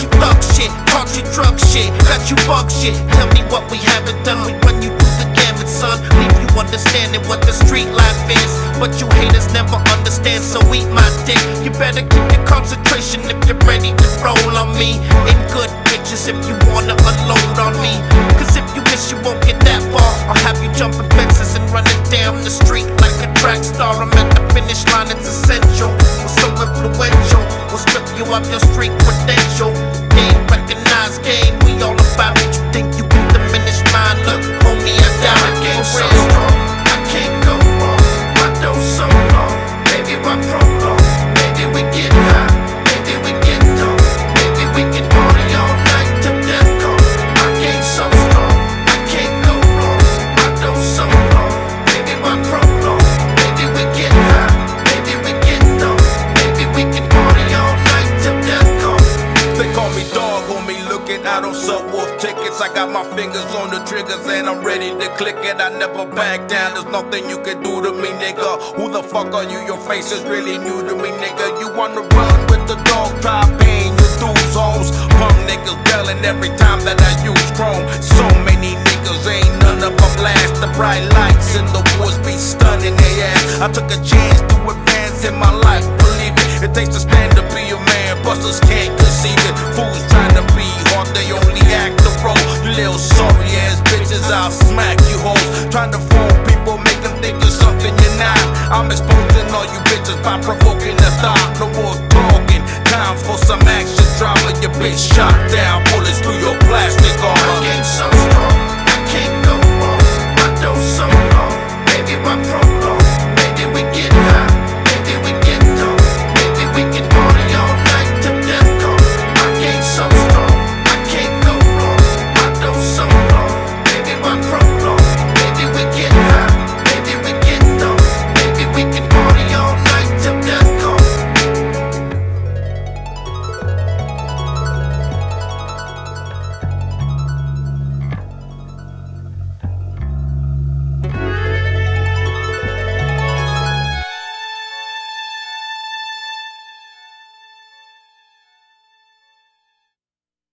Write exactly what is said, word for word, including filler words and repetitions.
you thug shit, taught you drug shit, got you bug shit. Tell me what we haven't done, we run you through the gamut, son. Leave you understanding what the street life is. But you haters never understand, so eat my dick. You better keep your concentration if you're ready to roll on me. In good bitches if you wanna unload on me. Cause if you miss, you won't get that far. I'll have you jumping fences and running down the street like a track star. I'm at the finish line, it's essential. We're so influential, we'll strip you of your street credential. Game recognized game, we all about it. You think you can diminish mine? Look, homie, I got a game so strong, I can't go wrong. My dose so long, baby, why prolong? Maybe we get high, maybe we get dumb, maybe we can party all night till death comes. My game so strong, I can't go wrong. My dose so long, baby, why prolong? Maybe we get high, maybe we get dumb, maybe we can party all night till death comes. They call me dog, homie, looking out on subwoof tickets. I got my fingers on the triggers and I'm ready to click it. I never back down, there's nothing you can do to me, nigga. Who the fuck are you? Your face is really new to me, nigga. You wanna run with the dog, try paying your dues, hoes. Punk niggas yelling every time that I use chrome. So many niggas, ain't none of them last. The bright lights in the woods be stunning their ass. I took a chance to advance in my life, believe it. It takes a stand to be a man, busters can't conceive it. Fools trying to be hard, they only act the role. You little sorry ass bitches, I'll smack you hoes. Trying to fool people, make them think you're something you're not. I'm exposing all you bitches by provoking the thought. No more talking, time for some action drama. Your bitch shot down.